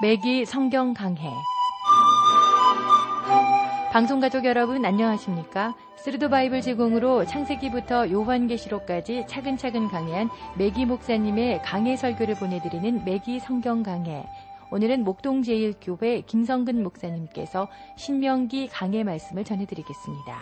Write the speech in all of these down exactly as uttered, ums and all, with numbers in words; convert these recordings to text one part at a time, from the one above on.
매기 성경 강해. 방송가족 여러분 안녕하십니까? 스루도 바이블 제공으로 창세기부터 요한계시록까지 차근차근 강해한 매기 목사님의 강해 설교를 보내드리는 매기 성경 강해. 오늘은 목동제일교회 김성근 목사님께서 신명기 강해 말씀을 전해드리겠습니다.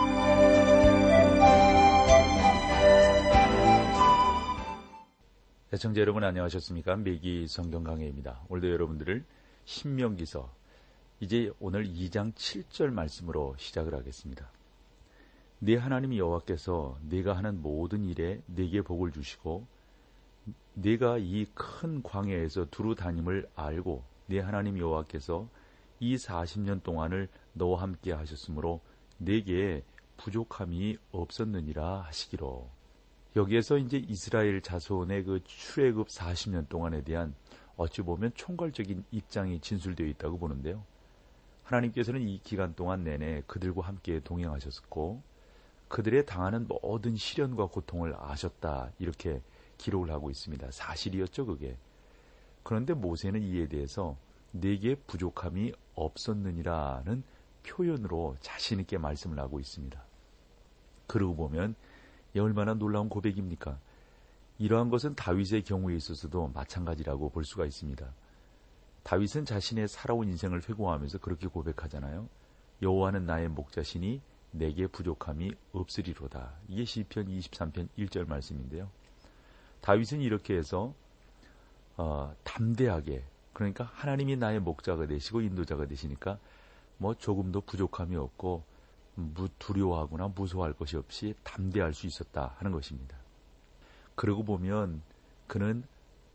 시청자 여러분 안녕하셨습니까? 매기 성경 강해입니다. 오늘도 여러분들을 신명기서 이제 오늘 이 장 칠 절 말씀으로 시작을 하겠습니다. 네 하나님 여호와께서 네가 하는 모든 일에 네게 복을 주시고 네가 이 큰 광야에서 두루 다님을 알고 네 하나님 여호와께서 이 사십 년 동안을 너와 함께 하셨으므로 네게 부족함이 없었느니라 하시기로. 여기에서 이제 이스라엘 자손의 그 출애굽 사십 년 동안에 대한 어찌 보면 총괄적인 입장이 진술되어 있다고 보는데요. 하나님께서는 이 기간 동안 내내 그들과 함께 동행하셨고 그들의 당하는 모든 시련과 고통을 아셨다, 이렇게 기록을 하고 있습니다. 사실이었죠, 그게. 그런데 모세는 이에 대해서 네게 부족함이 없었느니라는 표현으로 자신 있게 말씀을 하고 있습니다. 그러고 보면 이 얼마나 놀라운 고백입니까? 이러한 것은 다윗의 경우에 있어서도 마찬가지라고 볼 수가 있습니다. 다윗은 자신의 살아온 인생을 회고하면서 그렇게 고백하잖아요. 여호와는 나의 목자시니 내게 부족함이 없으리로다. 이게 시편 이십삼 편 일 절 말씀인데요. 다윗은 이렇게 해서 어, 담대하게, 그러니까 하나님이 나의 목자가 되시고 인도자가 되시니까 뭐 조금도 부족함이 없고 두려워하거나 무서워할 것이 없이 담대할 수 있었다 하는 것입니다. 그러고 보면 그는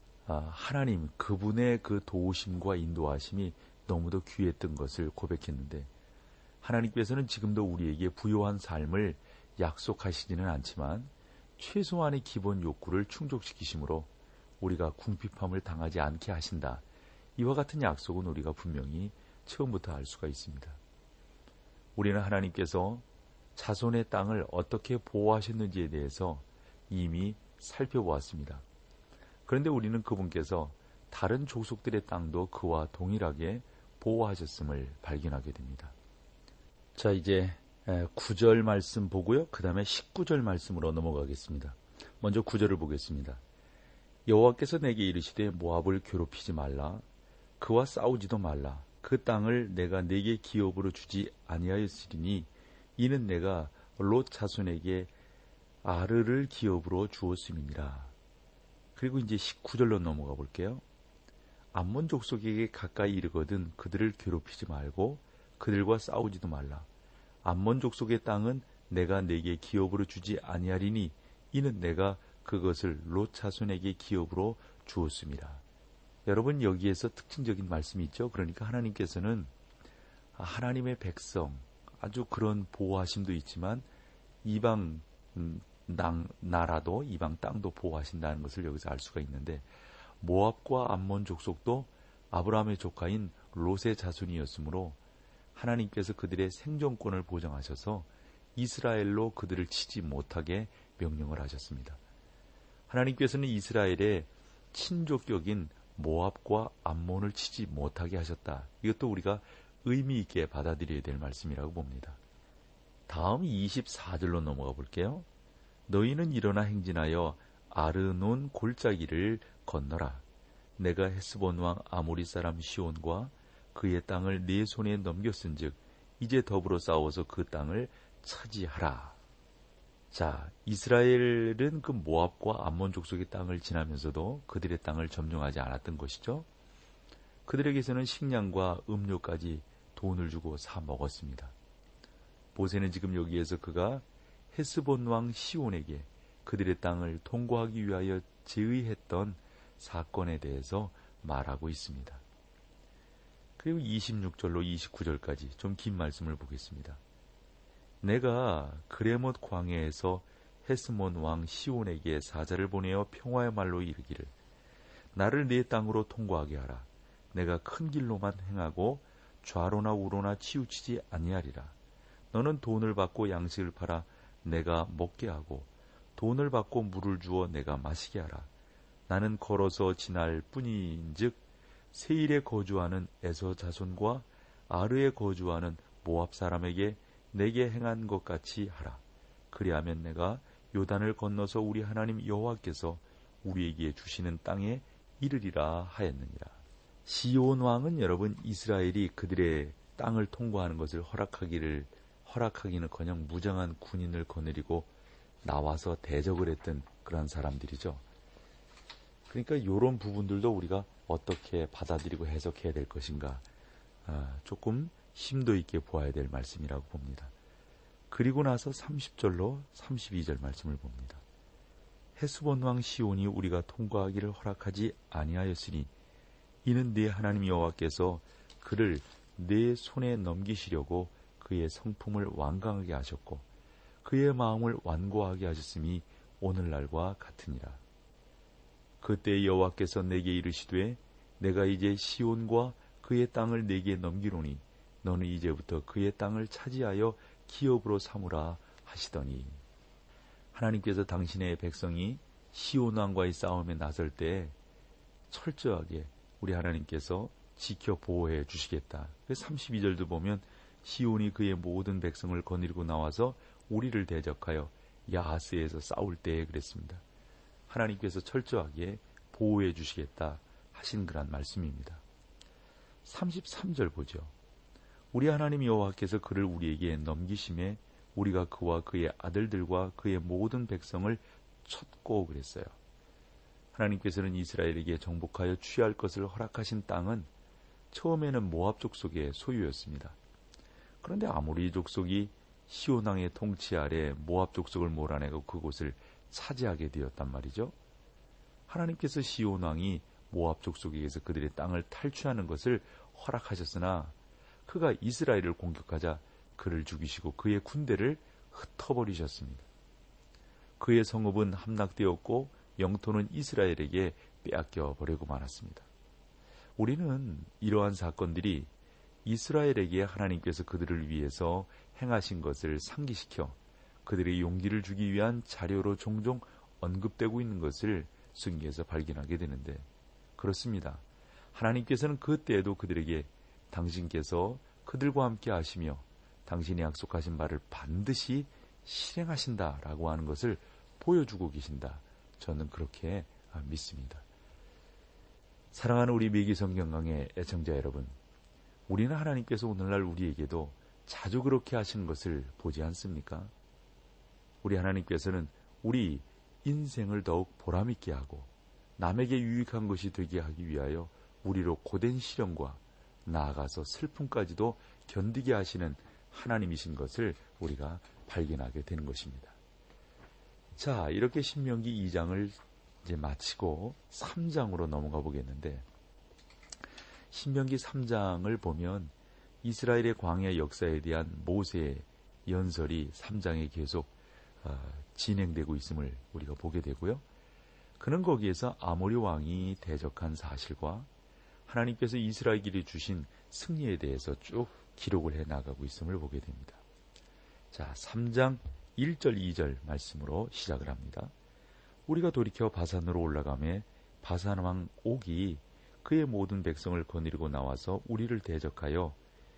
하나님 그분의 그 도우심과 인도하심이 너무도 귀했던 것을 고백했는데, 하나님께서는 지금도 우리에게 부요한 삶을 약속하시지는 않지만 최소한의 기본 욕구를 충족시키심으로 우리가 궁핍함을 당하지 않게 하신다. 이와 같은 약속은 우리가 분명히 처음부터 알 수가 있습니다. 우리는 하나님께서 자손의 땅을 어떻게 보호하셨는지에 대해서 이미 살펴보았습니다. 그런데 우리는 그분께서 다른 족속들의 땅도 그와 동일하게 보호하셨음을 발견하게 됩니다. 자, 이제 구 절 말씀 보고요. 그 다음에 십구 절 말씀으로 넘어가겠습니다. 먼저 구 절을 보겠습니다. 여호와께서 내게 이르시되 모압을 괴롭히지 말라. 그와 싸우지도 말라. 그 땅을 내가 네게 기업으로 주지 아니하였으리니 이는 내가 롯 자손에게 아르를 기업으로 주었음이니라. 그리고 이제 십구 절로 넘어가 볼게요. 암몬 족속에게 가까이 이르거든 그들을 괴롭히지 말고 그들과 싸우지도 말라. 암몬 족속의 땅은 내가 네게 기업으로 주지 아니하리니 이는 내가 그것을 롯 자손에게 기업으로 주었음이라. 여러분, 여기에서 특징적인 말씀이 있죠. 그러니까 하나님께서는 하나님의 백성, 아주 그런 보호하심도 있지만 이방 나라도 이방 땅도 보호하신다는 것을 여기서 알 수가 있는데, 모압과 암몬 족속도 아브라함의 조카인 롯의 자손이었으므로 하나님께서 그들의 생존권을 보장하셔서 이스라엘로 그들을 치지 못하게 명령을 하셨습니다. 하나님께서는 이스라엘의 친족격인 모압과 암몬을 치지 못하게 하셨다. 이것도 우리가 의미 있게 받아들여야 될 말씀이라고 봅니다. 다음 이십사 절로 넘어가 볼게요. 너희는 일어나 행진하여 아르논 골짜기를 건너라. 내가 헤스본 왕 아모리 사람 시온과 그의 땅을 네 손에 넘겼은즉 이제 더불어 싸워서 그 땅을 차지하라. 자, 이스라엘은 그 모압과 암몬 족속의 땅을 지나면서도 그들의 땅을 점령하지 않았던 것이죠. 그들에게서는 식량과 음료까지 돈을 주고 사 먹었습니다. 모세는 지금 여기에서 그가 헤스본 왕 시온에게 그들의 땅을 통과하기 위하여 제의했던 사건에 대해서 말하고 있습니다. 그리고 이십육 절로 이십구 절까지 좀 긴 말씀을 보겠습니다. 내가 그레못 광야에서 헤스몬 왕 시온에게 사자를 보내어 평화의 말로 이르기를 나를 네 땅으로 통과하게 하라. 내가 큰 길로만 행하고 좌로나 우로나 치우치지 아니하리라. 너는 돈을 받고 양식을 팔아 내가 먹게 하고 돈을 받고 물을 주어 내가 마시게 하라. 나는 걸어서 지날 뿐인즉 세일에 거주하는 에서 자손과 아르에 거주하는 모압 사람에게 내게 행한 것 같이 하라. 그리하면 내가 요단을 건너서 우리 하나님 여호와께서 우리에게 주시는 땅에 이르리라 하였느니라. 시온 왕은 여러분 이스라엘이 그들의 땅을 통과하는 것을 허락하기를 허락하기는커녕 무장한 군인을 거느리고 나와서 대적을 했던 그런 사람들이죠. 그러니까 이런 부분들도 우리가 어떻게 받아들이고 해석해야 될 것인가 아, 조금 심도 있게 보아야 될 말씀이라고 봅니다. 그리고 나서 삼십 절로 삼십이 절 말씀을 봅니다. 헤스본 왕 시온이 우리가 통과하기를 허락하지 아니하였으니 이는 네 하나님 여호와께서 그를 네 손에 넘기시려고 그의 성품을 완강하게 하셨고 그의 마음을 완고하게 하셨음이 오늘날과 같으니라. 그때 여호와께서 내게 이르시되 내가 이제 시온과 그의 땅을 내게 넘기노니 너는 이제부터 그의 땅을 차지하여 기업으로 삼으라 하시더니 하나님께서 당신의 백성이 시온 왕과의 싸움에 나설 때 철저하게 우리 하나님께서 지켜 보호해 주시겠다. 삼십이 절도 보면 시온이 그의 모든 백성을 거느리고 나와서 우리를 대적하여 야하스에서 싸울 때에 그랬습니다. 하나님께서 철저하게 보호해 주시겠다 하신 그런 말씀입니다. 삼십삼 절 보죠. 우리 하나님 여호와께서 그를 우리에게 넘기심에 우리가 그와 그의 아들들과 그의 모든 백성을 쳤고 그랬어요. 하나님께서는 이스라엘에게 정복하여 취할 것을 허락하신 땅은 처음에는 모압 족속의 소유였습니다. 그런데 아모리 족속이 시온 왕의 통치 아래 모압 족속을 몰아내고 그곳을 차지하게 되었단 말이죠. 하나님께서 시온 왕이 모압 족속에게서 그들의 땅을 탈취하는 것을 허락하셨으나 그가 이스라엘을 공격하자 그를 죽이시고 그의 군대를 흩어버리셨습니다. 그의 성읍은 함락되었고 영토는 이스라엘에게 빼앗겨 버리고 말았습니다. 우리는 이러한 사건들이 이스라엘에게 하나님께서 그들을 위해서 행하신 것을 상기시켜 그들의 용기를 주기 위한 자료로 종종 언급되고 있는 것을 성경에서 발견하게 되는데 그렇습니다. 하나님께서는 그때에도 그들에게 당신께서 그들과 함께 하시며 당신이 약속하신 바를 반드시 실행하신다라고 하는 것을 보여주고 계신다. 저는 그렇게 믿습니다. 사랑하는 우리 매기성경강의 애청자 여러분, 우리는 하나님께서 오늘날 우리에게도 자주 그렇게 하시는 것을 보지 않습니까? 우리 하나님께서는 우리 인생을 더욱 보람있게 하고 남에게 유익한 것이 되게 하기 위하여 우리로 고된 시련과 나아가서 슬픔까지도 견디게 하시는 하나님이신 것을 우리가 발견하게 되는 것입니다. 자, 이렇게 신명기 이 장을 이제 마치고 삼 장으로 넘어가 보겠는데 신명기 삼 장을 보면 이스라엘의 광야 역사에 대한 모세의 연설이 삼 장에 계속 어, 진행되고 있음을 우리가 보게 되고요. 그는 거기에서 아모리 왕이 대적한 사실과 하나님께서 이스라엘에게 주신 승리에 대해서 쭉 기록을 해 나가고 있음을 보게 됩니다. 자, 삼 장 일 절 이 절 말씀으로 시작을 합니다. 우리가 돌이켜 바산으로 올라가매 바산 왕 옥이 그의 모든 백성을 거느리고 나와서 우리를 대적하여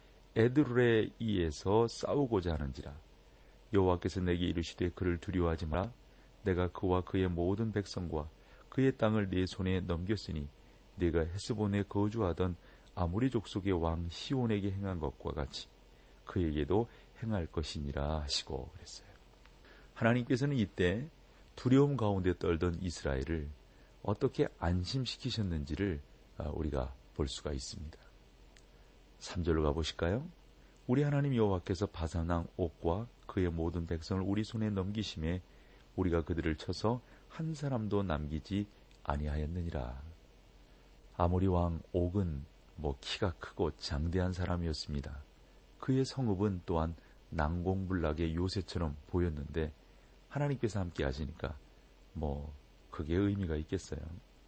에드레이에서 싸우고자 하는지라. 여호와께서 내게 이르시되 그를 두려워하지 마라. 내가 그와 그의 모든 백성과 그의 땅을 네 손에 넘겼으니 네가 헤스본에 거주하던 아모리 족속의 왕 시온에게 행한 것과 같이 그에게도 행할 것이니라 하시고 그랬어요. 하나님께서는 이때 두려움 가운데 떨던 이스라엘을 어떻게 안심시키셨는지를 우리가 볼 수가 있습니다. 삼 절로 가보실까요? 우리 하나님 여호와께서 바산왕 옥과 그의 모든 백성을 우리 손에 넘기심에 우리가 그들을 쳐서 한 사람도 남기지 아니하였느니라. 아모리 왕 옥은 뭐 키가 크고 장대한 사람이었습니다. 그의 성읍은 또한 난공불락의 요새처럼 보였는데 하나님께서 함께 하시니까 뭐 그게 의미가 있겠어요.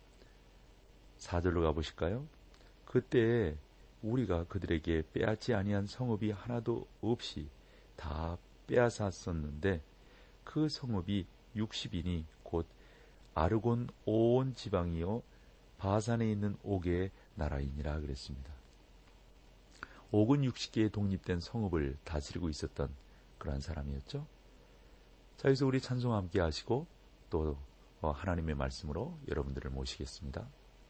사 절로 가보실까요? 그때 우리가 그들에게 빼앗지 아니한 성읍이 하나도 없이 다 빼앗았었는데 그 성읍이 육십 인이 곧 아르곤 온 지방이요 바산에 있는 옥에 나라이니라 그랬습니다. 옥은 육십 개의 독립된 성읍을 다스리고 있었던 그러한 사람이었죠. 자, 여기서 우리 찬송 함께 하시고 또 하나님의 말씀으로 여러분들을 모시겠습니다.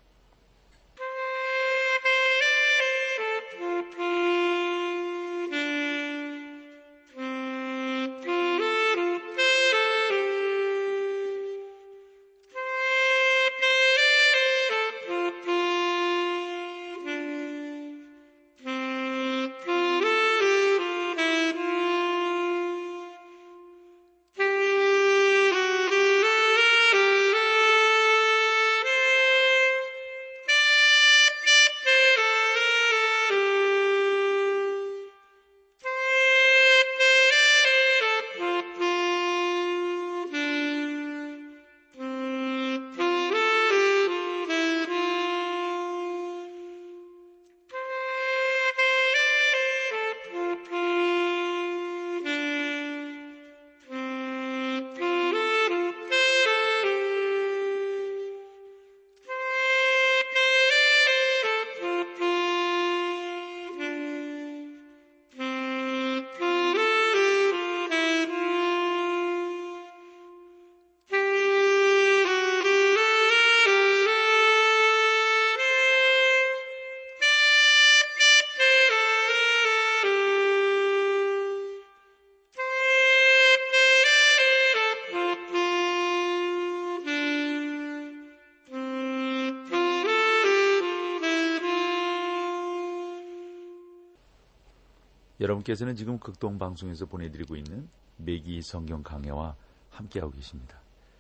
여러분께서는 지금 극동방송에서 보내드리고 있는 매기 성경 강해와 함께하고 계십니다.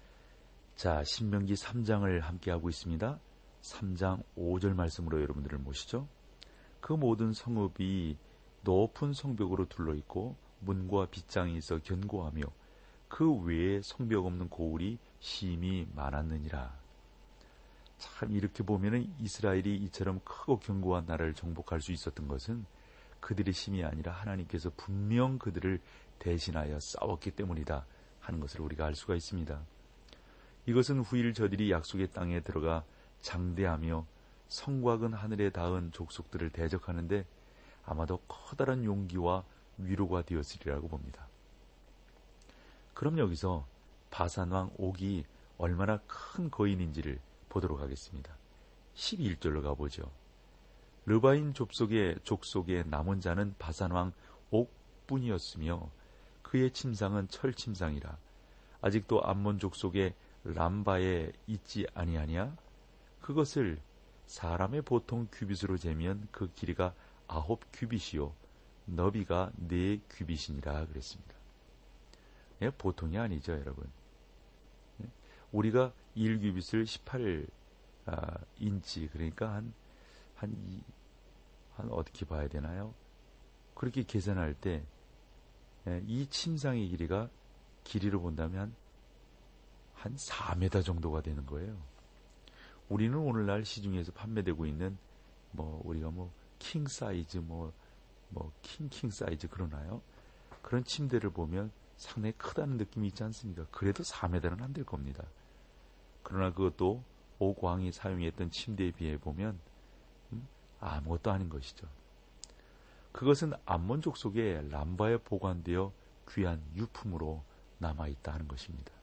자, 신명기 삼 장을 함께하고 있습니다. 삼 장 오 절 말씀으로 여러분들을 모시죠. 그 모든 성읍이 높은 성벽으로 둘러있고 문과 빗장이 있어 견고하며 그 외에 성벽 없는 고을이 심히 많았느니라. 참 이렇게 보면은 이스라엘이 이처럼 크고 견고한 나라를 정복할 수 있었던 것은 그들의 힘이 아니라 하나님께서 분명 그들을 대신하여 싸웠기 때문이다 하는 것을 우리가 알 수가 있습니다. 이것은 후일 저들이 약속의 땅에 들어가 장대하며 성과 근 하늘에 닿은 족속들을 대적하는데 아마도 커다란 용기와 위로가 되었으리라고 봅니다. 그럼 여기서 바산왕 옥이 얼마나 큰 거인인지를 보도록 하겠습니다. 십일 절로 가보죠. 르바인 족속의 족속의 남은 자는 바산왕 옥뿐이었으며 그의 침상은 철침상이라. 아직도 암몬 족속의 람바에 있지 아니하냐? 그것을 사람의 보통 규빗으로 재면 그 길이가 아홉 규빗이요 너비가 네 규빗이니라 그랬습니다. 예, 보통이 아니죠, 여러분. 예, 우리가 일 규빗을 십팔 인치 그러니까 한 한, 이, 한 어떻게 봐야 되나요? 그렇게 계산할 때 이 침상의 길이가 길이로 본다면 한 사 미터 정도가 되는 거예요. 우리는 오늘날 시중에서 판매되고 있는 뭐 우리가 뭐 킹 사이즈 뭐 뭐 킹킹 사이즈 그러나요? 그런 침대를 보면 상당히 크다는 느낌이 있지 않습니까? 그래도 사 미터는 안 될 겁니다. 그러나 그것도 옥왕이 사용했던 침대에 비해 보면 음, 아무것도 아닌 것이죠. 그것은 암몬 족속의 람바에 보관되어 귀한 유품으로 남아있다 하는 것입니다.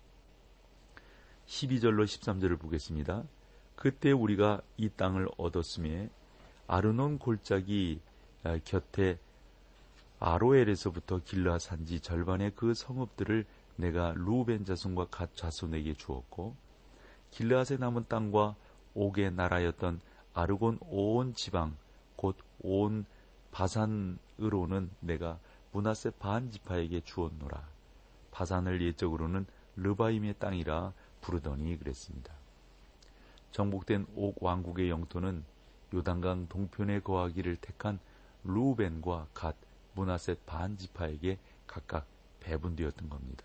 십이 절로 십삼 절을 보겠습니다. 그때 우리가 이 땅을 얻었음에 아르논 골짜기 곁에 아로엘에서부터 길르앗 산지 절반의 그 성읍들을 내가 루벤 자손과 갓 자손에게 주었고 길르앗에 남은 땅과 옥의 나라였던 아르곤 온 지방 곧 온 바산으로는 내가 므낫세 반 지파에게 주었노라. 바산을 예적으로는 르바임의 땅이라 부르더니 그랬습니다. 정복된 옥 왕국의 영토는 요단강 동편에 거하기를 택한 루벤과 갓, 므낫세 반 지파에게 각각 배분되었던 겁니다.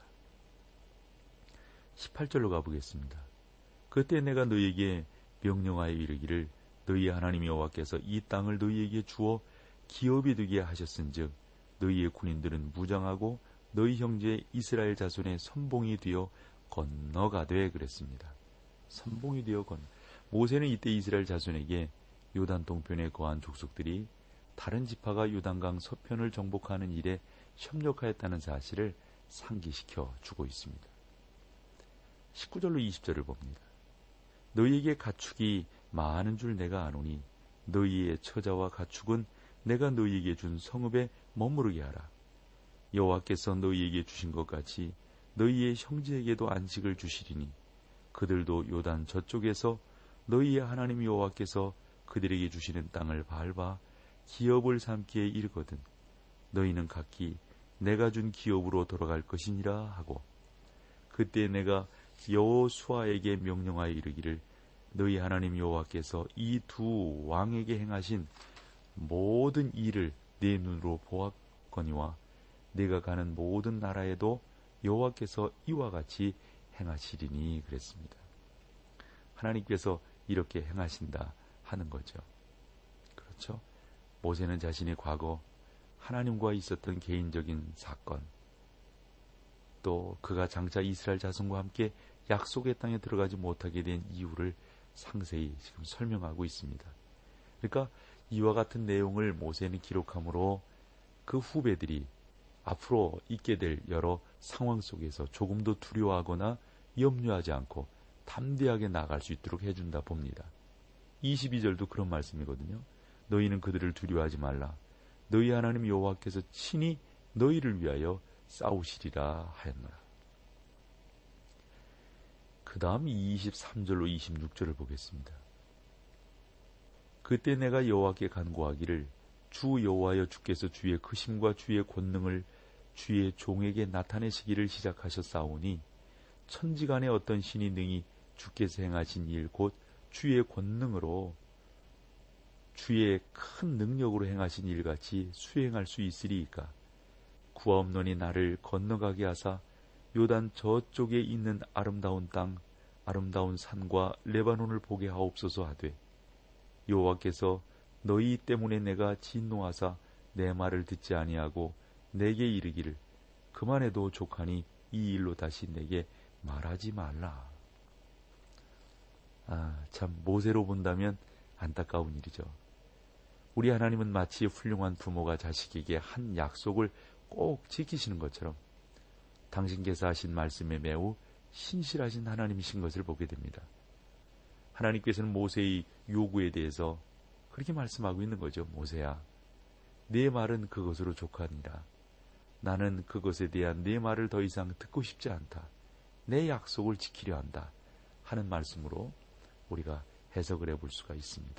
십팔 절로 가보겠습니다. 그때 내가 너희에게 명령하여 이르기를 너희 하나님 여호와께서 이 땅을 너희에게 주어 기업이 되게 하셨은즉 너희의 군인들은 무장하고 너희 형제 이스라엘 자손의 선봉이 되어 건너가되 그랬습니다. 선봉이 되어 건너. 모세는 이때 이스라엘 자손에게 요단 동편에 거한 족속들이 다른 지파가 요단강 서편을 정복하는 일에 협력하였다는 사실을 상기시켜 주고 있습니다. 십구 절로 이십 절을 봅니다. 너희에게 가축이 많은 줄 내가 아노니 너희의 처자와 가축은 내가 너희에게 준 성읍에 머무르게 하라. 여호와께서 너희에게 주신 것 같이 너희의 형제에게도 안식을 주시리니 그들도 요단 저쪽에서 너희의 하나님 여호와께서 그들에게 주시는 땅을 밟아 기업을 삼기에 이르거든 너희는 각기 내가 준 기업으로 돌아갈 것이니라 하고 그때 내가 여호수아에게 명령하여 이르기를 너희 하나님 여호와께서 이 두 왕에게 행하신 모든 일을 내 눈으로 보았거니와 내가 가는 모든 나라에도 여호와께서 이와 같이 행하시리니 그랬습니다. 하나님께서 이렇게 행하신다 하는 거죠. 그렇죠? 모세는 자신의 과거 하나님과 있었던 개인적인 사건 또 그가 장차 이스라엘 자손과 함께 약속의 땅에 들어가지 못하게 된 이유를 상세히 지금 설명하고 있습니다. 그러니까 이와 같은 내용을 모세는 기록함으로 그 후배들이 앞으로 있게 될 여러 상황 속에서 조금도 두려워하거나 염려하지 않고 담대하게 나아갈 수 있도록 해준다 봅니다. 이십이 절도 그런 말씀이거든요. 너희는 그들을 두려워하지 말라. 너희 하나님 여호와께서 친히 너희를 위하여 싸우시리라 하였노라. 그 다음 이십삼 절로 이십육 절을 보겠습니다. 그때 내가 여호와께 간구하기를 주 여호와여 주께서 주의 크심과 주의 권능을 주의 종에게 나타내시기를 시작하셨사오니 천지간에 어떤 신이 능히 주께서 행하신 일 곧 주의 권능으로 주의 큰 능력으로 행하신 일같이 수행할 수 있으리이까. 구하옵노니 나를 건너가게 하사 요단 저쪽에 있는 아름다운 땅 아름다운 산과 레바논을 보게 하옵소서 하되 여호와께서 너희 때문에 내가 진노하사 내 말을 듣지 아니하고 내게 이르기를 그만해도 족하니 이 일로 다시 내게 말하지 말라. 아, 참 모세로 본다면 안타까운 일이죠. 우리 하나님은 마치 훌륭한 부모가 자식에게 한 약속을 꼭 지키시는 것처럼 당신께서 하신 말씀에 매우 신실하신 하나님이신 것을 보게 됩니다. 하나님께서는 모세의 요구에 대해서 그렇게 말씀하고 있는 거죠. 모세야, 네 말은 그것으로 족하니라. 나는 그것에 대한 네 말을 더 이상 듣고 싶지 않다. 내 약속을 지키려 한다. 하는 말씀으로 우리가 해석을 해볼 수가 있습니다.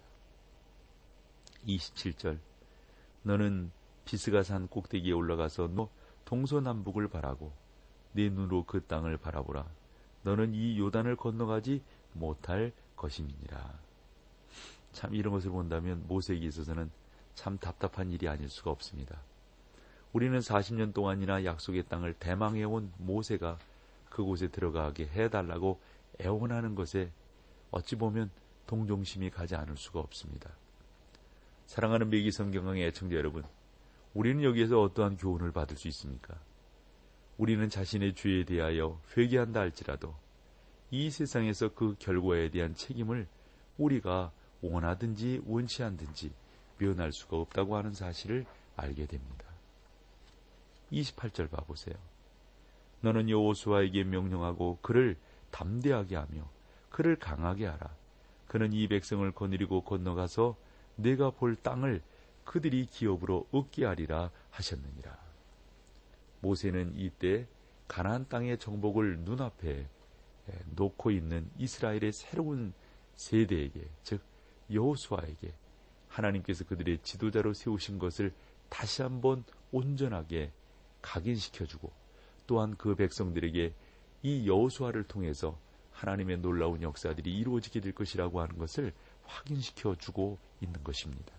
이십칠 절 너는 비스가산 꼭대기에 올라가서 너 동서남북을 바라고 네 눈으로 그 땅을 바라보라. 너는 이 요단을 건너가지 못할 것임이니라. 참 이런 것을 본다면 모세에게 있어서는 참 답답한 일이 아닐 수가 없습니다. 우리는 사십 년 동안이나 약속의 땅을 대망해온 모세가 그곳에 들어가게 해달라고 애원하는 것에 어찌 보면 동정심이 가지 않을 수가 없습니다. 사랑하는 매기 성경강의 애청자 여러분, 우리는 여기에서 어떠한 교훈을 받을 수 있습니까? 우리는 자신의 죄에 대하여 회개한다 할지라도 이 세상에서 그 결과에 대한 책임을 우리가 원하든지 원치 않든지 면할 수가 없다고 하는 사실을 알게 됩니다. 이십팔 절 봐보세요. 너는 여호수아에게 명령하고 그를 담대하게 하며 그를 강하게 하라. 그는 이 백성을 거느리고 건너가서 내가 볼 땅을 그들이 기업으로 얻게 하리라 하셨느니라. 모세는 이때 가나안 땅의 정복을 눈앞에 놓고 있는 이스라엘의 새로운 세대에게, 즉 여호수아에게 하나님께서 그들의 지도자로 세우신 것을 다시 한번 온전하게 각인시켜주고 또한 그 백성들에게 이 여호수아를 통해서 하나님의 놀라운 역사들이 이루어지게 될 것이라고 하는 것을 확인시켜주고 있는 것입니다.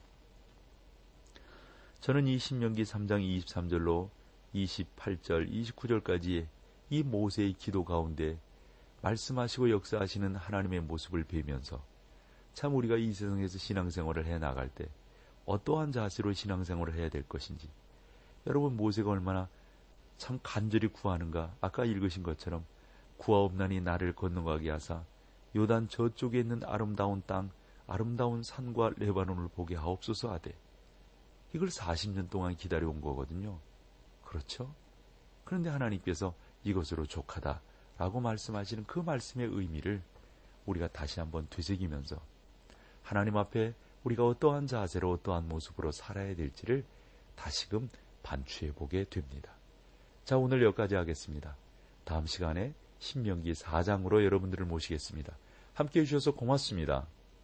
저는 이 신명기 삼 장 이십삼 절로 이십팔 절, 이십구 절까지 이 모세의 기도 가운데 말씀하시고 역사하시는 하나님의 모습을 뵈면서 참 우리가 이 세상에서 신앙생활을 해나갈 때 어떠한 자세로 신앙생활을 해야 될 것인지, 여러분 모세가 얼마나 참 간절히 구하는가. 아까 읽으신 것처럼 구하옵나니 나를 건너가게 하사 요단 저쪽에 있는 아름다운 땅 아름다운 산과 레바논을 보게 하옵소서 하되 이걸 사십 년 동안 기다려온 거거든요. 그렇죠? 그런데 하나님께서 이것으로 족하다라고 말씀하시는 그 말씀의 의미를 우리가 다시 한번 되새기면서 하나님 앞에 우리가 어떠한 자세로 어떠한 모습으로 살아야 될지를 다시금 반추해 보게 됩니다. 자, 오늘 여기까지 하겠습니다. 다음 시간에 신명기 사 장으로 여러분들을 모시겠습니다. 함께해 주셔서 고맙습니다.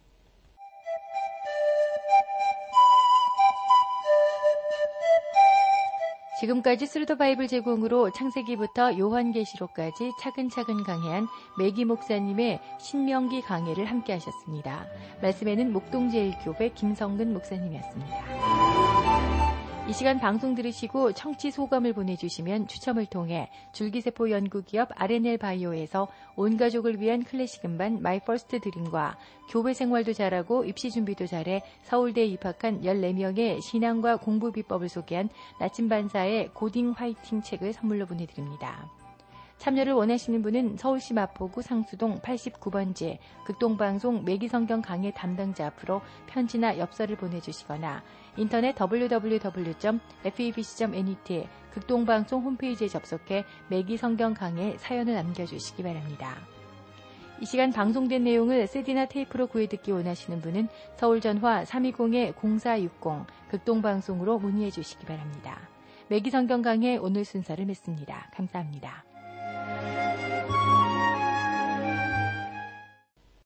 지금까지 스루더 바이블 제공으로 창세기부터 요한계시록까지 차근차근 강해한 매기 목사님의 신명기 강해를 함께 하셨습니다. 말씀에는 목동제일교회 김성근 목사님이었습니다. 이 시간 방송 들으시고 청취 소감을 보내주시면 추첨을 통해 줄기세포 연구기업 알엔엘 바이오에서 온 가족을 위한 클래식 음반 마이 퍼스트 드림과 교회 생활도 잘하고 입시 준비도 잘해 서울대에 입학한 열네 명의 신앙과 공부 비법을 소개한 나침반사의 고딩 화이팅 책을 선물로 보내드립니다. 참여를 원하시는 분은 서울시 마포구 상수동 팔십구 번지 극동방송 매기성경 강해 담당자 앞으로 편지나 엽서를 보내주시거나 인터넷 더블유 더블유 더블유 점 에프이비씨 점 엔이티 극동방송 홈페이지에 접속해 매기성경 강해 사연을 남겨주시기 바랍니다. 이 시간 방송된 내용을 씨디나 테이프로 구해듣기 원하시는 분은 서울전화 삼이공 공사육공 극동방송으로 문의해 주시기 바랍니다. 매기성경 강해 오늘 순서를 맺습니다. 감사합니다.